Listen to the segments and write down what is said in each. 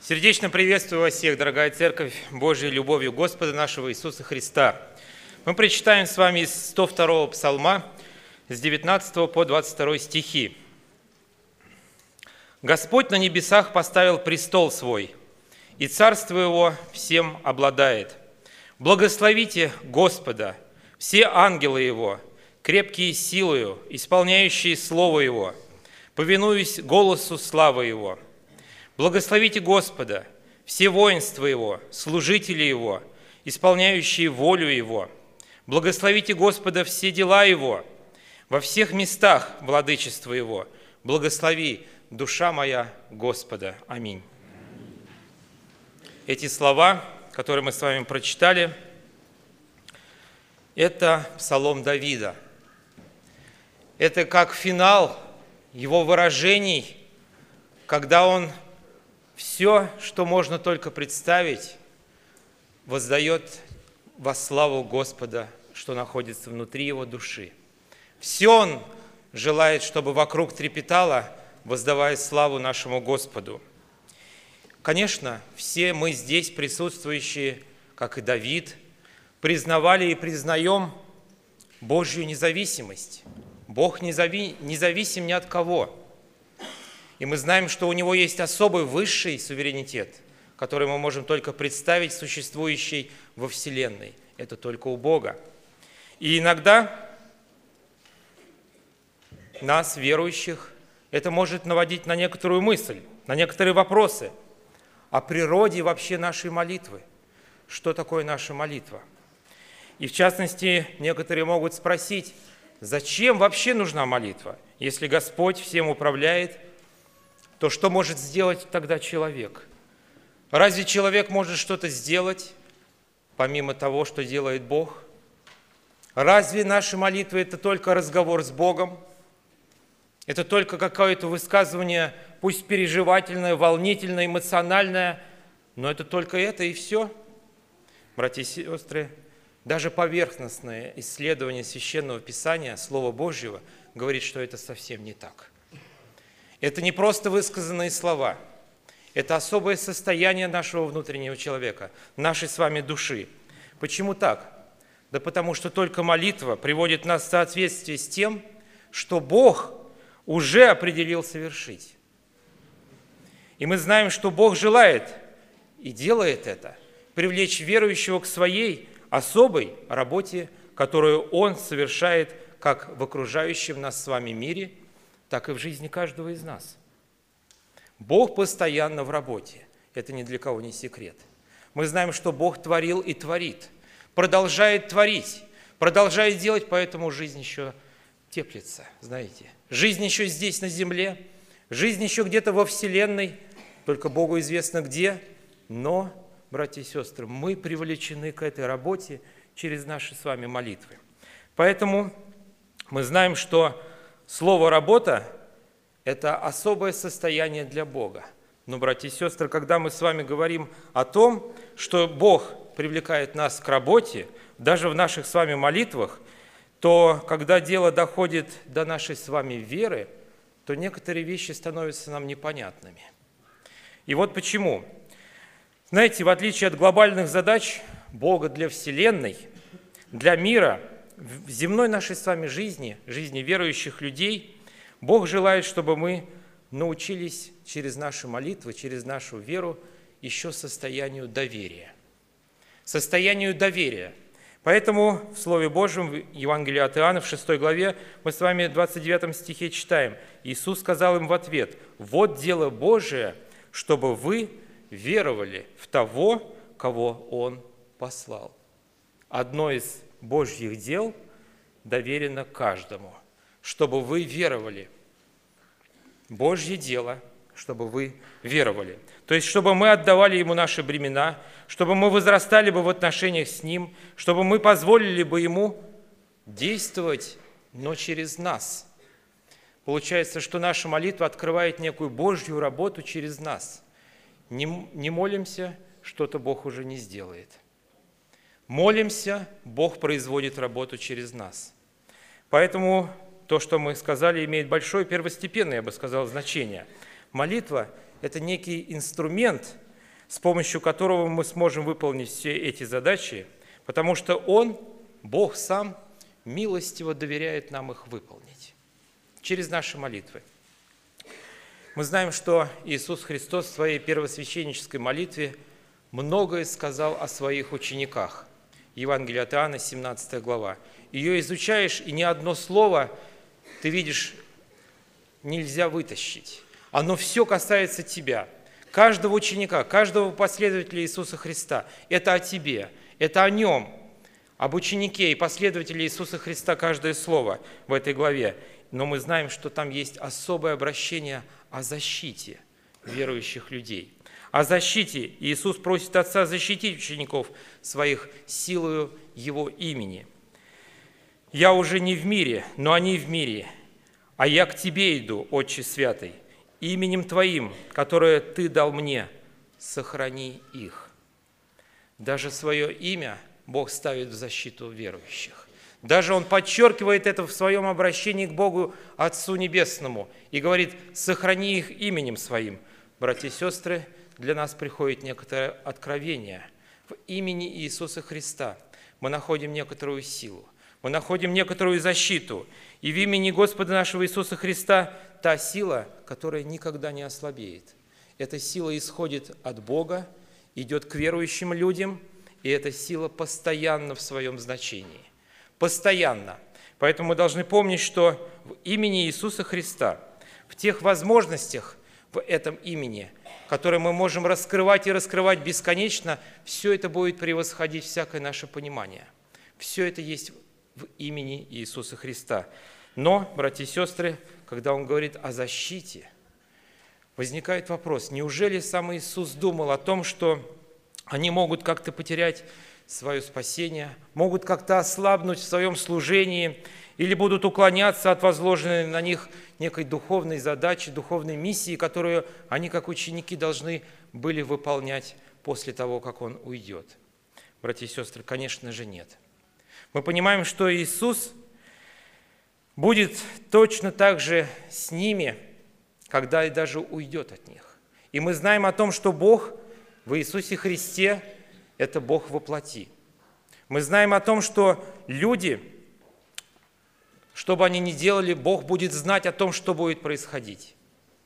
Сердечно приветствую вас всех, дорогая Церковь, Божьей любовью Господа нашего Иисуса Христа. Мы прочитаем с вами из 102-го псалма, с 19 по 22 стихи. «Господь на небесах поставил престол свой, и царство его всем обладает. Благословите Господа, все ангелы его, крепкие силою, исполняющие слово его, повинуясь голосу славы его. Благословите Господа, все воинства Его, служители Его, исполняющие волю Его. Благословите Господа, все дела Его, во всех местах владычества Его. Благослови, душа моя, Господа. Аминь». Эти слова, которые мы с вами прочитали, это псалом Давида. Это как финал его выражений, когда он все, что можно только представить, воздает во славу Господа, что находится внутри его души. Все он желает, чтобы вокруг трепетало, воздавая славу нашему Господу. Конечно, все мы здесь присутствующие, как и Давид, признавали и признаем Божью независимость. Бог независим ни от кого. И мы знаем, что у Него есть особый высший суверенитет, который мы можем только представить, существующий во Вселенной. Это только у Бога. И иногда нас, верующих, это может наводить на некоторую мысль, на некоторые вопросы о природе вообще нашей молитвы. Что такое наша молитва? И в частности, некоторые могут спросить, зачем вообще нужна молитва? Если Господь всем управляет, то что может сделать тогда человек? Разве человек может что-то сделать, помимо того, что делает Бог? Разве наши молитвы – это только разговор с Богом? Это только какое-то высказывание, пусть переживательное, волнительное, эмоциональное, но это только это и все? Братья и сестры, даже поверхностное исследование Священного Писания, Слова Божьего, говорит, что это совсем не так. Это не просто высказанные слова, это особое состояние нашего внутреннего человека, нашей с вами души. Почему так? Да потому что только молитва приводит нас в соответствие с тем, что Бог уже определил совершить. И мы знаем, что Бог желает и делает это, привлечь верующего к своей особой работе, которую Он совершает как в окружающем нас с вами мире, так и в жизни каждого из нас. Бог постоянно в работе. Это ни для кого не секрет. Мы знаем, что Бог творил и творит, продолжает творить, продолжает делать, поэтому жизнь еще теплится, знаете. Жизнь еще здесь, на земле, жизнь еще где-то во Вселенной, только Богу известно где, но, братья и сестры, мы привлечены к этой работе через наши с вами молитвы. Поэтому мы знаем, что слово «работа» – это особое состояние для Бога. Но, братья и сестры, когда мы с вами говорим о том, что Бог привлекает нас к работе, даже в наших с вами молитвах, то когда дело доходит до нашей с вами веры, то некоторые вещи становятся нам непонятными. И вот почему. Знаете, в отличие от глобальных задач Бога для Вселенной, для мира, в земной нашей с вами жизни, жизни верующих людей, Бог желает, чтобы мы научились через наши молитвы, через нашу веру еще состоянию доверия. Состоянию доверия. Поэтому в Слове Божьем, в Евангелии от Иоанна, в 6 главе, мы с вами в 29 стихе читаем, Иисус сказал им в ответ: «Вот дело Божие, чтобы вы веровали в того, кого Он послал». Одно из Божьих дел доверено каждому, чтобы вы веровали. Божье дело, чтобы вы веровали. То есть, чтобы мы отдавали Ему наши бремена, чтобы мы возрастали бы в отношениях с Ним, чтобы мы позволили бы Ему действовать, но через нас. Получается, что наша молитва открывает некую Божью работу через нас. Не молимся, что-то Бог уже не сделает. Молимся, Бог производит работу через нас. Поэтому то, что мы сказали, имеет большое первостепенное, я бы сказал, значение. Молитва – это некий инструмент, с помощью которого мы сможем выполнить все эти задачи, потому что Он, Бог сам, милостиво доверяет нам их выполнить через наши молитвы. Мы знаем, что Иисус Христос в своей первосвященнической молитве многое сказал о своих учениках. Евангелие от Иоанна, 17 глава. Ее изучаешь, и ни одно слово, ты видишь, нельзя вытащить. Оно все касается тебя, каждого ученика, каждого последователя Иисуса Христа. Это о тебе, это о Нем, об ученике и последователе Иисуса Христа каждое слово в этой главе. Но мы знаем, что там есть особое обращение о защите верующих людей. О защите. Иисус просит Отца защитить учеников своих силою Его имени. «Я уже не в мире, но они в мире, а я к Тебе иду, Отче Святый, именем Твоим, которое Ты дал мне, сохрани их». Даже свое имя Бог ставит в защиту верующих. Даже Он подчеркивает это в своем обращении к Богу Отцу Небесному и говорит: «Сохрани их именем Своим». Братья и сестры, для нас приходит некоторое откровение. В имени Иисуса Христа мы находим некоторую силу, мы находим некоторую защиту. И в имени Господа нашего Иисуса Христа та сила, которая никогда не ослабеет. Эта сила исходит от Бога, идет к верующим людям, и эта сила постоянна в своем значении. Постоянно. Поэтому мы должны помнить, что в имени Иисуса Христа, в тех возможностях в этом имени, которые мы можем раскрывать и раскрывать бесконечно, все это будет превосходить всякое наше понимание. Все это есть в имени Иисуса Христа. Но, братья и сестры, когда Он говорит о защите, возникает вопрос: неужели сам Иисус думал о том, что они могут как-то потерять свое спасение, могут как-то ослабнуть в своем служении или будут уклоняться от возложенной на них некой духовной задачи, духовной миссии, которую они, как ученики, должны были выполнять после того, как Он уйдет? Братья и сестры, конечно же, нет. Мы понимаем, что Иисус будет точно так же с ними, когда и даже уйдет от них. И мы знаем о том, что Бог в Иисусе Христе – это Бог во плоти. Мы знаем о том, что люди, что бы они ни делали, Бог будет знать о том, что будет происходить.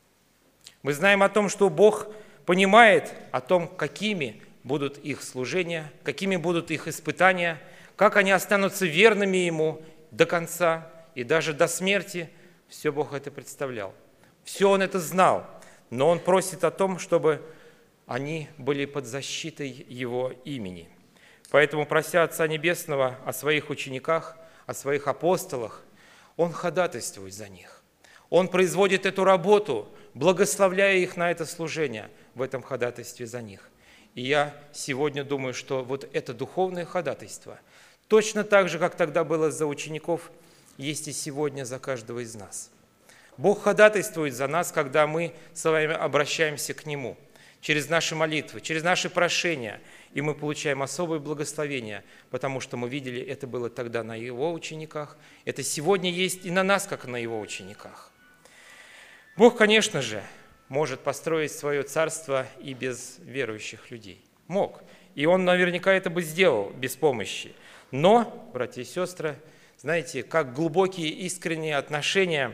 Мы знаем о том, что Бог понимает о том, какими будут их служения, какими будут их испытания, как они останутся верными Ему до конца и даже до смерти. Все Бог это представлял. Все Он это знал, но Он просит о том, чтобы они были под защитой Его имени. Поэтому, прося Отца Небесного о своих учениках, о своих апостолах, Он ходатайствует за них. Он производит эту работу, благословляя их на это служение в этом ходатайстве за них. И я сегодня думаю, что вот это духовное ходатайство, точно так же, как тогда было за учеников, есть и сегодня за каждого из нас. Бог ходатайствует за нас, когда мы с вами обращаемся к Нему, через наши молитвы, через наши прошения, и мы получаем особое благословение, потому что мы видели, это было тогда на Его учениках, это сегодня есть и на нас, как и на Его учениках. Бог, конечно же, может построить свое царство и без верующих людей. Мог. И Он наверняка это бы сделал без помощи. Но, братья и сестры, знаете, как глубокие искренние отношения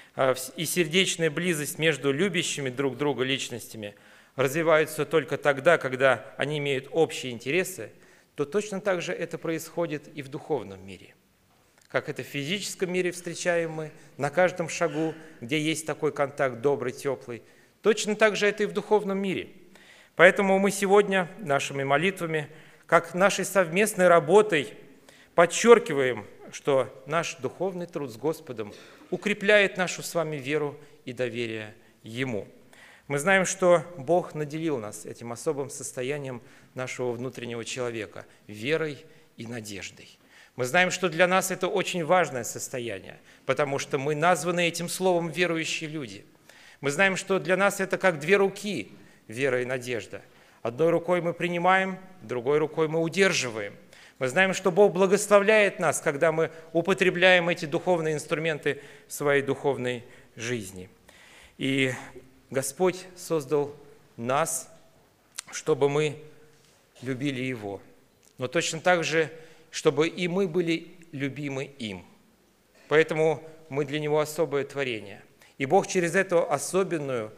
и сердечная близость между любящими друг друга личностями развиваются только тогда, когда они имеют общие интересы, то точно так же это происходит и в духовном мире. Как это в физическом мире встречаем мы на каждом шагу, где есть такой контакт добрый, теплый, точно так же это и в духовном мире. Поэтому мы сегодня нашими молитвами, как нашей совместной работой, подчеркиваем, что наш духовный труд с Господом укрепляет нашу с вами веру и доверие Ему. Мы знаем, что Бог наделил нас этим особым состоянием нашего внутреннего человека – верой и надеждой. Мы знаем, что для нас это очень важное состояние, потому что мы названы этим словом «верующие люди». Мы знаем, что для нас это как две руки – вера и надежда. Одной рукой мы принимаем, другой рукой мы удерживаем. Мы знаем, что Бог благословляет нас, когда мы употребляем эти духовные инструменты в своей духовной жизни. И Господь создал нас чтобы мы любили Его, но точно так же, чтобы и мы были любимы им. Поэтому мы для Него особое творение. И Бог через эту особенную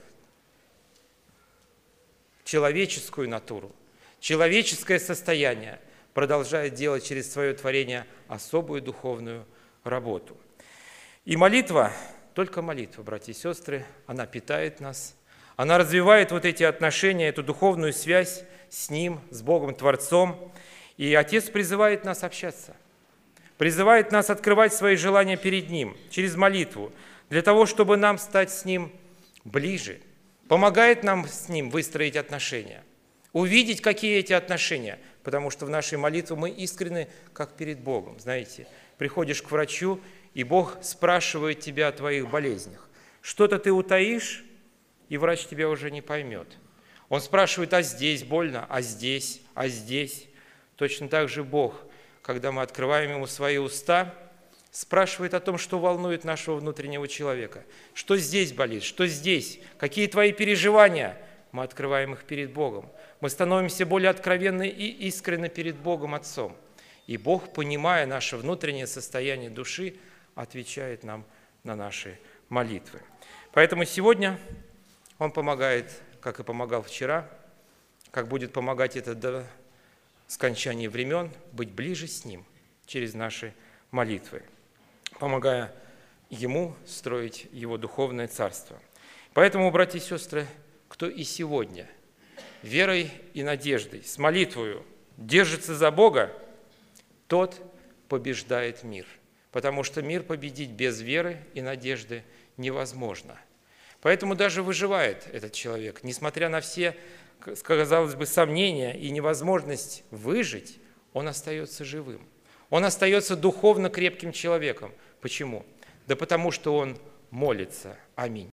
человеческую натуру, человеческое состояние продолжает делать через свое творение особую духовную работу. И молитва, только молитва, братья и сестры, она питает нас, она развивает вот эти отношения, эту духовную связь с Ним, с Богом Творцом. И Отец призывает нас общаться, призывает нас открывать свои желания перед Ним через молитву, для того, чтобы нам стать с Ним ближе, помогает нам с Ним выстроить отношения, увидеть, какие эти отношения, потому что в нашей молитве мы искренны, как перед Богом. Знаете, приходишь к врачу, и Бог спрашивает тебя о твоих болезнях. Что-то ты утаишь, и врач тебя уже не поймет. Он спрашивает, а здесь больно, а здесь, а здесь. Точно так же Бог, когда мы открываем Ему свои уста, спрашивает о том, что волнует нашего внутреннего человека. Что здесь болит, что здесь, какие твои переживания. Мы открываем их перед Богом. Мы становимся более откровенны и искренны перед Богом Отцом. И Бог, понимая наше внутреннее состояние души, отвечает нам на наши молитвы. Поэтому сегодня Он помогает, как и помогал вчера, как будет помогать это до скончания времен, быть ближе с Ним через наши молитвы, помогая Ему строить Его духовное царство. Поэтому, братья и сестры, кто и сегодня верой и надеждой, с молитвою держится за Бога, тот побеждает мир. Потому что мир победить без веры и надежды невозможно. Поэтому даже выживает этот человек. Несмотря на все, казалось бы, сомнения и невозможность выжить, он остается живым. Он остается духовно крепким человеком. Почему? Да потому что он молится. Аминь.